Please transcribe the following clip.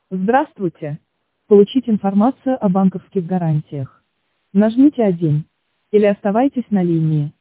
Здравствуйте. Получить информацию о банковских гарантиях. Нажмите 1. Или оставайтесь на линии.